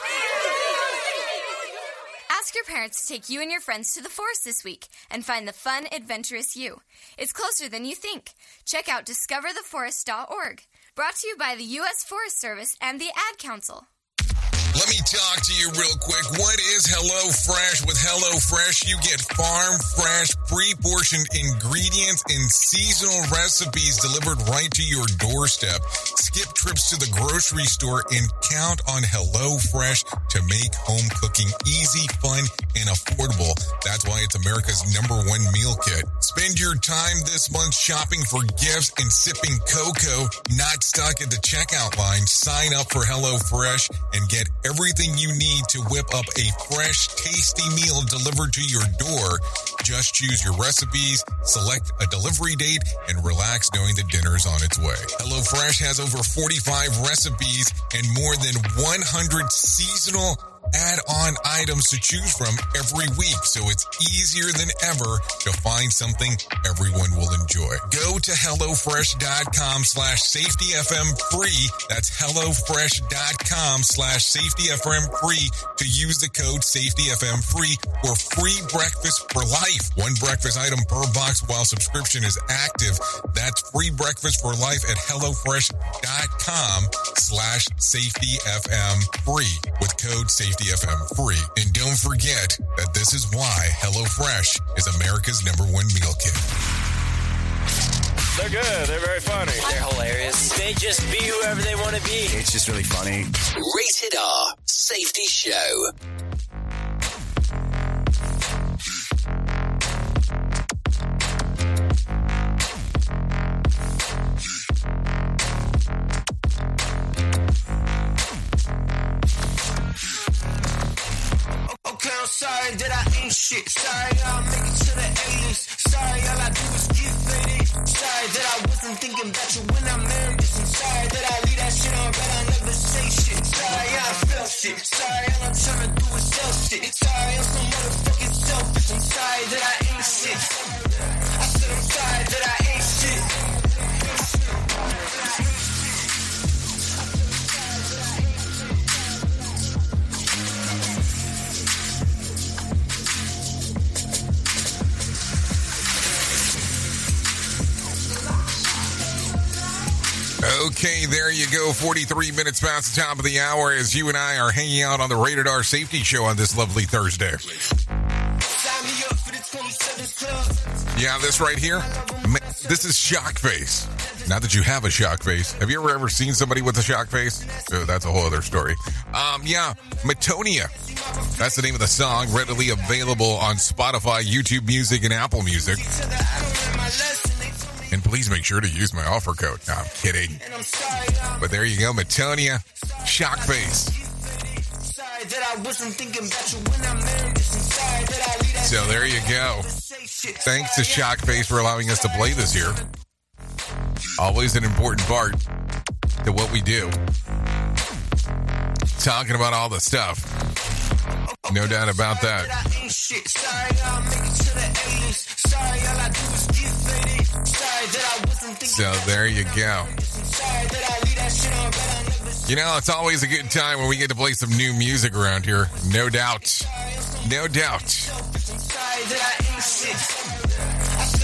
Ask your parents to take you and your friends to the forest this week and find the fun, adventurous you. It's closer than you think. Check out discovertheforest.org. Brought to you by the U.S. Forest Service and the Ad Council. Let me talk to you real quick. What is HelloFresh? With HelloFresh, you get farm fresh, pre-portioned ingredients and seasonal recipes delivered right to your doorstep. Skip trips to the grocery store and count on HelloFresh to make home cooking easy, fun, and affordable. That's why it's America's #1 meal kit. Spend your time this month shopping for gifts and sipping cocoa, not stuck at the checkout line. Sign up for HelloFresh and get everything you need to whip up a fresh, tasty meal delivered to your door. Just choose your recipes, select a delivery date, and relax knowing the dinner's on its way. HelloFresh has over 45 recipes and more than 100 seasonal add-on items to choose from every week, so it's easier than ever to find something everyone will enjoy. Go to HelloFresh.com/SafetyFM free. That's HelloFresh.com/SafetyFM free to use the code SafetyFM free for free breakfast for life. One breakfast item per box while subscription is active. That's free breakfast for life at HelloFresh.com/SafetyFM free with code SafetyFM free. And don't forget that this is why HelloFresh is America's #1 meal kit. They're good. They're very funny. They're hilarious. They just be whoever they want to be. It's just really funny. Rated R Safety Show. Okay, I'm sorry that I ain't shit. Sorry, I'll make it to the A-list. Sorry, all I do is get faded. Sorry that I wasn't thinking about you when I married this. I'm sorry that I leave that shit on red, I never say shit. Sorry, I felt shit. Sorry, all I'm trying to do is sell shit. Sorry, I'm so motherfucking selfish. I'm sorry that I ain't shit. I said I'm sorry that I ain't shit. Okay, there you go. 43 minutes past the top of the hour as you and I are hanging out on the Rated R Safety Show on this lovely Thursday. Yeah, this right here, this is shock face. Not that you have a shock face. Have you ever seen somebody with a shock face? Oh, that's a whole other story. Yeah, Matonia. That's the name of the song, readily available on Spotify, YouTube Music, and Apple Music. And please make sure to use my offer code. No, I'm kidding. But there you go, Matonia, shock face. So there you go. Thanks to Shockface for allowing us to play this here. Always an important part to what we do. Talking about all the stuff. No doubt about that. So there you go. You know, it's always a good time when we get to play some new music around here. No doubt. No doubt.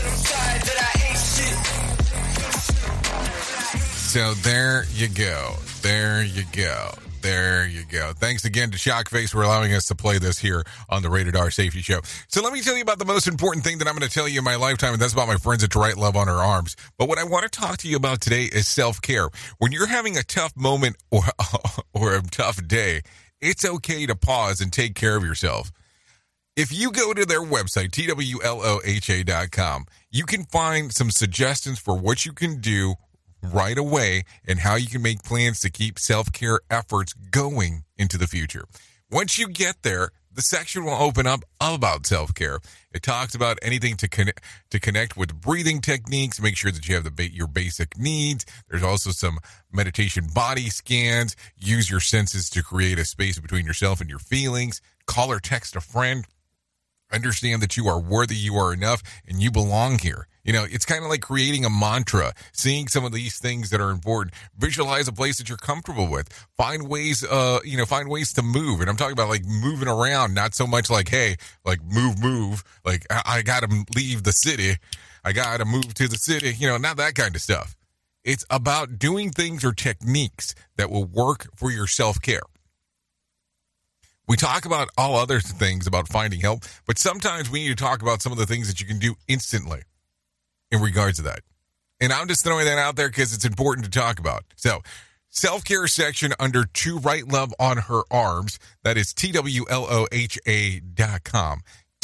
So there you go. There you go. There you go. Thanks again to Shockface for allowing us to play this here on the Rated R Safety Show. So let me tell you about the most important thing that I'm going to tell you in my lifetime, and that's about my friends at Right Love on Her Arms. But what I want to talk to you about today is self-care. When you're having a tough moment or a tough day, it's okay to pause and take care of yourself. If you go to their website, TWLOHA.com, you can find some suggestions for what you can do right away and how you can make plans to keep self-care efforts going into the future. Once you get there, the section will open up about self-care. It talks about anything to connect with breathing techniques, make sure that you have your basic needs. There's also some meditation body scans. Use your senses to create a space between yourself and your feelings. Call or text a friend. Understand that you are worthy, you are enough, and you belong here. You know, it's kind of like creating a mantra, seeing some of these things that are important. Visualize a place that you're comfortable with. Find ways to move. And I'm talking about like moving around, not so much like, hey, like move. Like I got to leave the city. I got to move to the city. You know, not that kind of stuff. It's about doing things or techniques that will work for your self-care. We talk about all other things about finding help, but sometimes we need to talk about some of the things that you can do instantly in regards to that. And I'm just throwing that out there because it's important to talk about. So, self-care section under To Right Love on Her Arms. That is TWLOHA.com.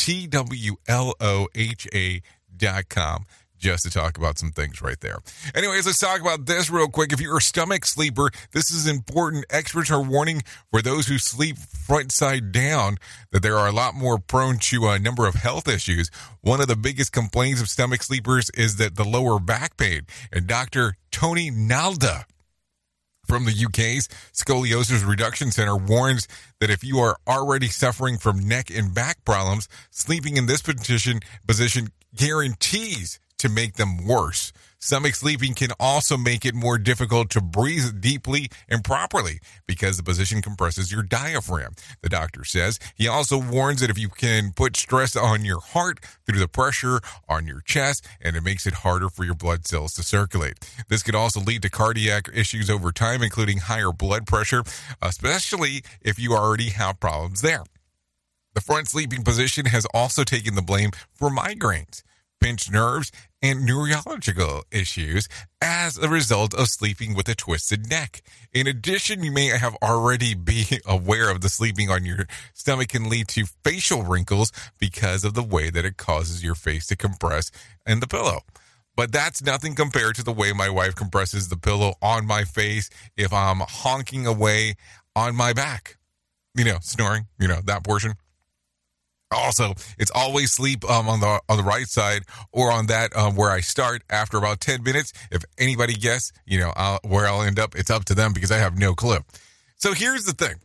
TWLOHA.com. Just to talk about some things right there. Anyways, let's talk about this real quick. If you're a stomach sleeper, this is important. Experts are warning for those who sleep front side down that they are a lot more prone to a number of health issues. One of the biggest complaints of stomach sleepers is that the lower back pain. And Dr. Tony Nalda from the UK's Scoliosis Reduction Center warns that if you are already suffering from neck and back problems, sleeping in this position guarantees to make them worse. Stomach sleeping can also make it more difficult to breathe deeply and properly because the position compresses your diaphragm, the doctor says. He also warns that if you can put stress on your heart through the pressure on your chest, and it makes it harder for your blood cells to circulate. This could also lead to cardiac issues over time, including higher blood pressure, especially if you already have problems there. The front sleeping position has also taken the blame for migraines, pinched nerves, and neurological issues as a result of sleeping with a twisted neck. In addition, you may have already be aware of the sleeping on your stomach can lead to facial wrinkles because of the way that it causes your face to compress in the pillow. But that's nothing compared to the way my wife compresses the pillow on my face if I'm honking away on my back. You know, snoring, you know, that portion. Also, it's always sleep on the right side or on that where I start after about 10 minutes. If anybody guess, you know, where I'll end up, it's up to them because I have no clue. So here's the thing.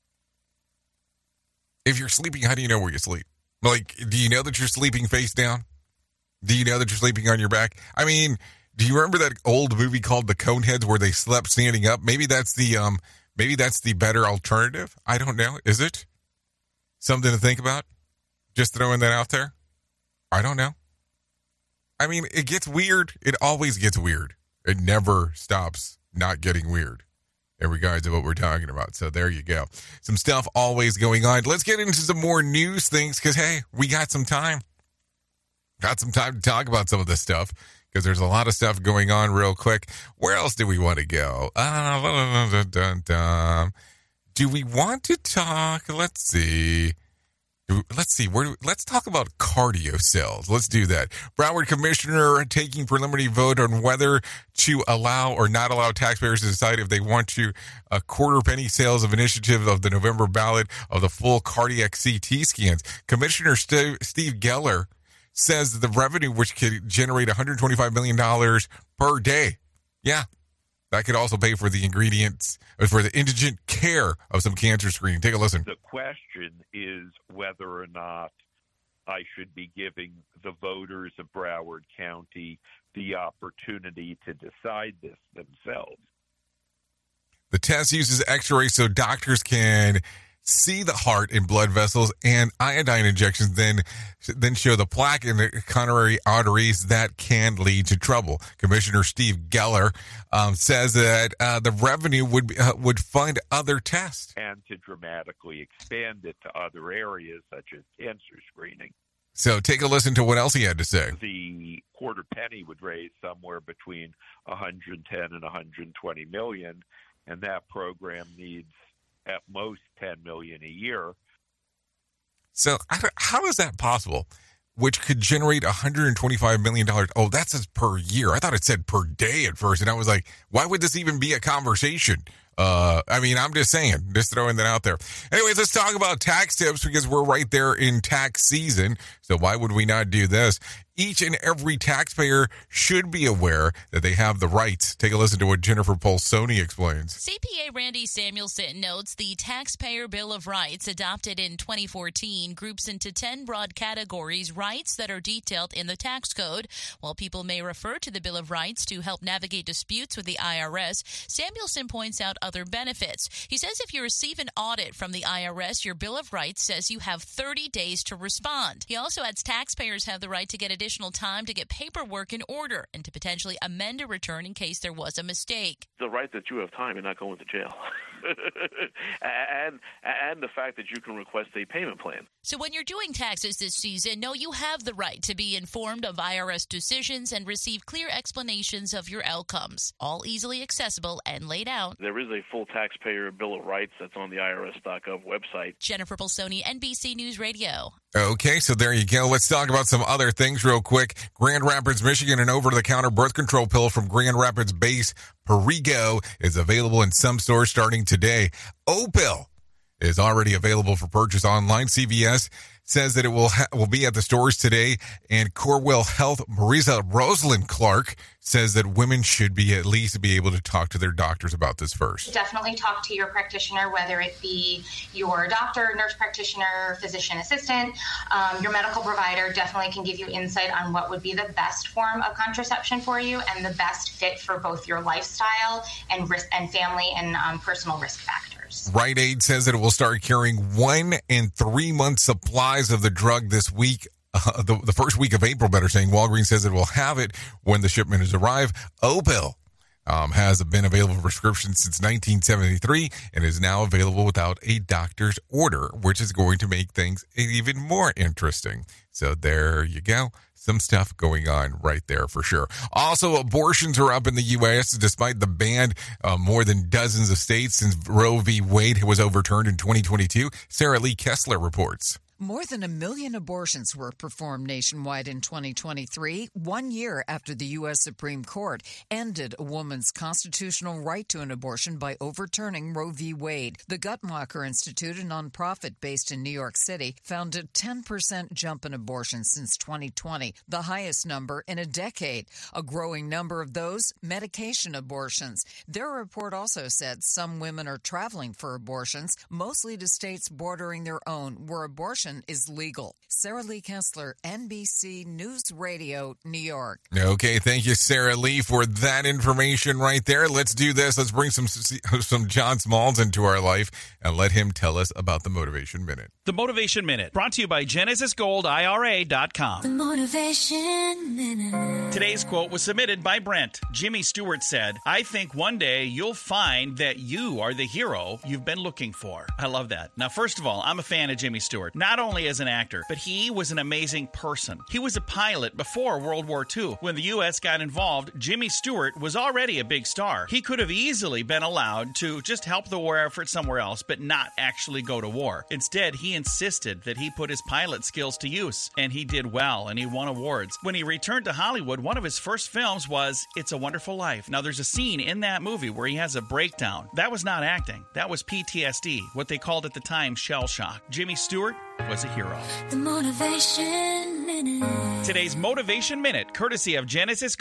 If you're sleeping, how do you know where you sleep? Like, do you know that you're sleeping face down? Do you know that you're sleeping on your back? I mean, do you remember that old movie called The Coneheads where they slept standing up? Maybe that's the better alternative. I don't know. Is it? Something to think about? Just throwing that out there? I don't know. I mean, it gets weird. It always gets weird. It never stops not getting weird in regards to what we're talking about. So there you go. Some stuff always going on. Let's get into some more news things because, hey, we got some time. Got some time to talk about some of this stuff because there's a lot of stuff going on real quick. Where else do we want to go? Do we want to talk? Let's see. Let's talk about cardio cells. Let's do that. Broward Commissioner taking preliminary vote on whether to allow or not allow taxpayers to decide if they want to quarter penny sales of initiative of the November ballot of the full cardiac CT scans. Commissioner Steve Geller says that the revenue, which could generate $125 million per day. Yeah. That could also pay for the ingredients, for the indigent care of some cancer screening. Take a listen. The question is whether or not I should be giving the voters of Broward County the opportunity to decide this themselves. The test uses X-ray so doctors can see the heart and blood vessels, and iodine injections then show the plaque in the coronary arteries that can lead to trouble. Commissioner Steve Geller says that the revenue would fund other tests. And to dramatically expand it to other areas such as cancer screening. So take a listen to what else he had to say. The quarter penny would raise somewhere between 110 and 120 million, and that program needs at most 10 million a year. So how is that possible? Which could generate $125 million. Oh, that's per year. I thought it said per day at first, and I was like, why would this even be a conversation? I'm just saying, just throwing that out there. Anyways, let's talk about tax tips because we're right there in tax season. So why would we not do this? Each and every taxpayer should be aware that they have the rights. Take a listen to what Jennifer Polsoni explains. CPA Randy Samuelson notes the Taxpayer Bill of Rights, adopted in 2014, groups into 10 broad categories rights that are detailed in the tax code. While people may refer to the Bill of Rights to help navigate disputes with the IRS, Samuelson points out other benefits. He says if you receive an audit from the IRS, your Bill of Rights says you have 30 days to respond. He also adds taxpayers have the right to get additional time to get paperwork in order and to potentially amend a return in case there was a mistake. The right that you have time and not going to jail. and the fact that you can request a payment plan. So when you're doing taxes this season, know you have the right to be informed of IRS decisions and receive clear explanations of your outcomes, all easily accessible and laid out. There is a full taxpayer Bill of Rights that's on the IRS.gov website. Jennifer Polsoni, NBC News Radio. Okay, so there you go. Let's talk about some other things real quick. Grand Rapids, Michigan, an over-the-counter birth control pill from Grand Rapids base Perrigo is available in some stores starting today. O-Pill is already available for purchase online. CVS says that it will be at the stores today, and Corewell Health Marisa Rosalind Clark says that women should at least be able to talk to their doctors about this first. Definitely talk to your practitioner, whether it be your doctor, nurse practitioner, physician assistant. Your medical provider definitely can give you insight on what would be the best form of contraception for you and the best fit for both your lifestyle and risk and family and personal risk factors. Rite Aid says that it will start carrying 1 and 3 month supplies of the drug this week. The first week of April, better saying. Walgreens says it will have it when the shipment is arrived. O-Pill has been available for prescription since 1973 and is now available without a doctor's order, which is going to make things even more interesting. So there you go. Some stuff going on right there for sure. Also, abortions are up in the U.S. despite the ban more than dozens of states since Roe v. Wade was overturned in 2022. Sarah Lee Kessler reports. More than 1 million abortions were performed nationwide in 2023, 1 year after the U.S. Supreme Court ended a woman's constitutional right to an abortion by overturning Roe v. Wade. The Guttmacher Institute, a nonprofit based in New York City, found a 10% jump in abortions since 2020, the highest number in a decade. A growing number of those, medication abortions. Their report also said some women are traveling for abortions, mostly to states bordering their own, where abortion is legal. Sarah Lee Kessler, NBC News Radio, New York. Okay, thank you, Sarah Lee, for that information right there. Let's do this. Let's bring some John Smalls into our life and let him tell us about the Motivation Minute. The Motivation Minute, brought to you by GenesisGoldIRA.com. The Motivation Minute. Today's quote was submitted by Brent. Jimmy Stewart said, "I think one day you'll find that you are the hero you've been looking for." I love that. Now, first of all, I'm a fan of Jimmy Stewart. Not only as an actor, but he was an amazing person. He was a pilot before World War II. When the U.S. got involved, Jimmy Stewart was already a big star. He could have easily been allowed to just help the war effort somewhere else, but not actually go to war. Instead, he insisted that he put his pilot skills to use, and he did well, and he won awards. When he returned to Hollywood, one of his first films was It's a Wonderful Life. Now, there's a scene in that movie where he has a breakdown. That was not acting. That was PTSD, what they called at the time shell shock. Jimmy Stewart was a hero. The Motivation Minute. Today's Motivation Minute, courtesy of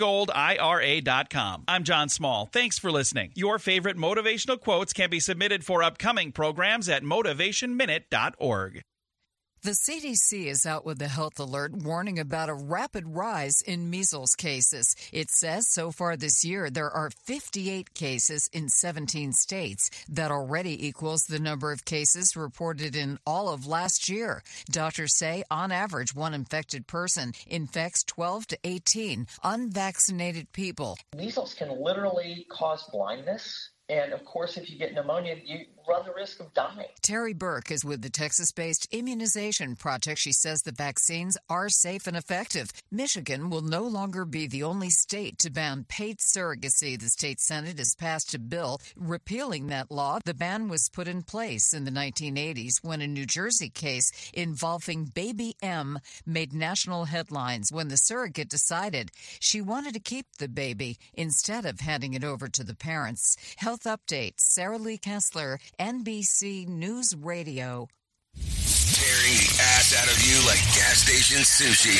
GenesisGoldIRA.com. I'm John Small. Thanks for listening. Your favorite motivational quotes can be submitted for upcoming programs at motivationminute.org. The CDC is out with a health alert warning about a rapid rise in measles cases. It says so far this year there are 58 cases in 17 states. That already equals the number of cases reported in all of last year. Doctors say on average one infected person infects 12 to 18 unvaccinated people. Measles can literally cause blindness. And, of course, if you get pneumonia, you run the risk of dying. Terry Burke is with the Texas-based Immunization Project. She says the vaccines are safe and effective. Michigan will no longer be the only state to ban paid surrogacy. The state Senate has passed a bill repealing that law. The ban was put in place in the 1980s when a New Jersey case involving Baby M made national headlines when the surrogate decided she wanted to keep the baby instead of handing it over to the parents. Health Update, Sarah Lee Kessler, NBC News Radio. Tearing the ass out of you like gas station sushi.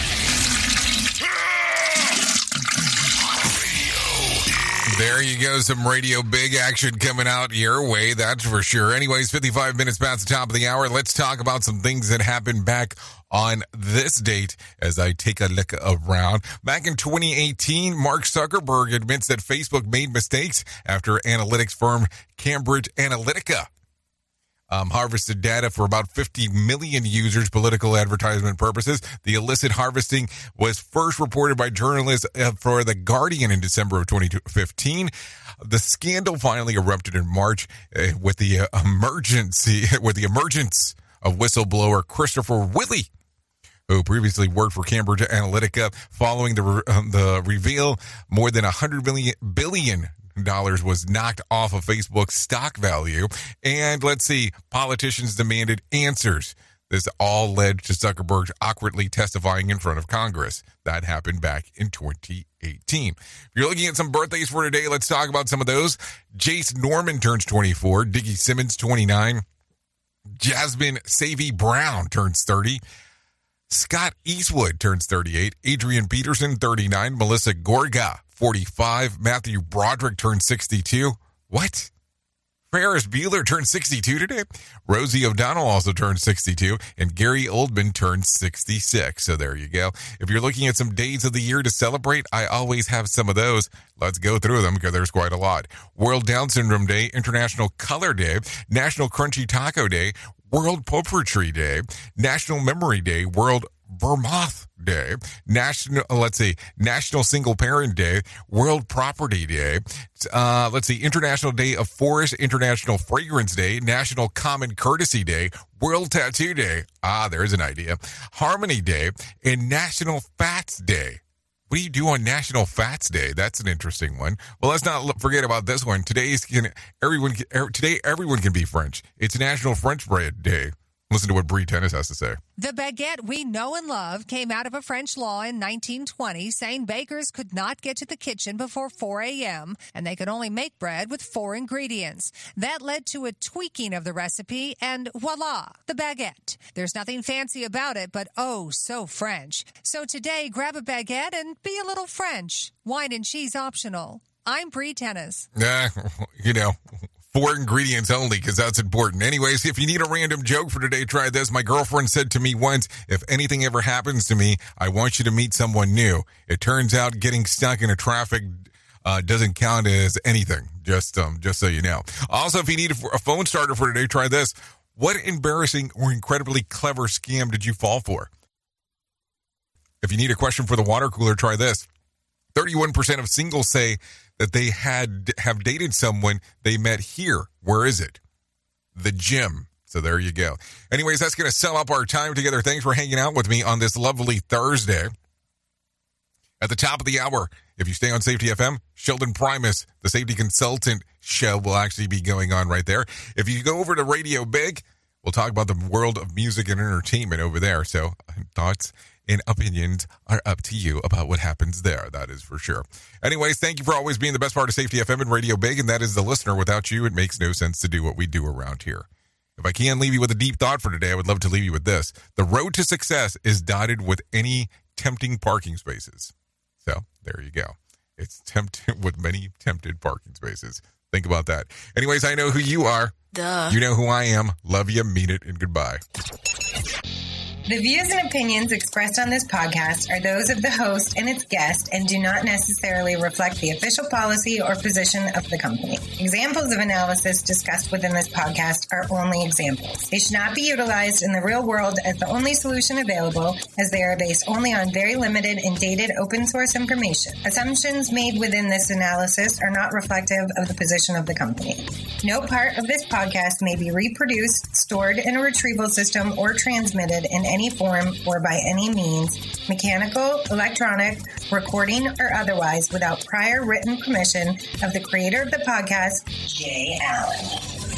There you go. Some Radio Big action coming out your way, that's for sure. Anyways, 55 minutes past the top of the hour. Let's talk about some things that happened back on this date as I take a look around. Back in 2018, Mark Zuckerberg admits that Facebook made mistakes after analytics firm Cambridge Analytica harvested data for about 50 million users, political advertisement purposes. The illicit harvesting was first reported by journalists for The Guardian in December of 2015. The scandal finally erupted in March with the emergence of whistleblower Christopher Willey, who previously worked for Cambridge Analytica. Following the reveal, more than $100 billion was knocked off of Facebook's stock value. And let's see, politicians demanded answers. This all led to Zuckerberg awkwardly testifying in front of Congress. That happened back in 2018. If you're looking at some birthdays for today, let's talk about some of those. Jace Norman turns 24. Diggy Simmons, 29. Jasmine Savy Brown turns 30. Scott Eastwood turns 38. Adrian Peterson, 39. Melissa Gorga, 45. Matthew Broderick turned 62. What? Ferris Bueller turned 62 today. Rosie O'Donnell also turned 62. And Gary Oldman turned 66. So there you go. If you're looking at some days of the year to celebrate, I always have some of those. Let's go through them because there's quite a lot. World Down Syndrome Day, International Color Day, National Crunchy Taco Day, World Poetry Day, National Memory Day, World Vermouth Day, National Single Parent Day, World Property Day, International Day of Forest, International Fragrance Day, National Common Courtesy Day, World Tattoo Day, there's an idea, Harmony Day, and National Fats Day. What do you do on National Fats Day? That's an interesting one. Well, let's not forget about this one. Today everyone can be French. It's National French Bread Day. Listen to what Brie Tennis has to say. The baguette we know and love came out of a French law in 1920 saying bakers could not get to the kitchen before 4 a.m. and they could only make bread with 4 ingredients. That led to a tweaking of the recipe and voila, the baguette. There's nothing fancy about it, but oh, so French. So today, grab a baguette and be a little French. Wine and cheese optional. I'm Brie Tennis. 4 ingredients only, because that's important. Anyways, if you need a random joke for today, try this. My girlfriend said to me once, if anything ever happens to me, I want you to meet someone new. It turns out getting stuck in a traffic doesn't count as anything, just so you know. Also, if you need a phone starter for today, try this. What embarrassing or incredibly clever scam did you fall for? If you need a question for the water cooler, try this. 31% of singles say that they have dated someone they met here. Where is it? The gym. So there you go. Anyways, that's going to sum up our time together. Thanks for hanging out with me on this lovely Thursday. At the top of the hour, if you stay on Safety FM, Sheldon Primus, the safety consultant show, will actually be going on right there. If you go over to Radio Big, we'll talk about the world of music and entertainment over there. So thoughts and opinions are up to you about what happens there. That is for sure. Anyways, thank you for always being the best part of Safety FM and Radio Big, and that is the listener. Without you, it makes no sense to do what we do around here. If I can leave you with a deep thought for today, I would love to leave you with this. The road to success is dotted with any tempting parking spaces. So there you go. It's tempted with many tempted parking spaces. Think about that. Anyways, I know who you are. Duh. You know who I am. Love you, mean it, and goodbye. The views and opinions expressed on this podcast are those of the host and its guest and do not necessarily reflect the official policy or position of the company. Examples of analysis discussed within this podcast are only examples. They should not be utilized in the real world as the only solution available, as they are based only on very limited and dated open source information. Assumptions made within this analysis are not reflective of the position of the company. No part of this podcast may be reproduced, stored in a retrieval system, or transmitted in any form or by any means, mechanical, electronic, recording, or otherwise, without prior written permission of the creator of the podcast, Jay Allen.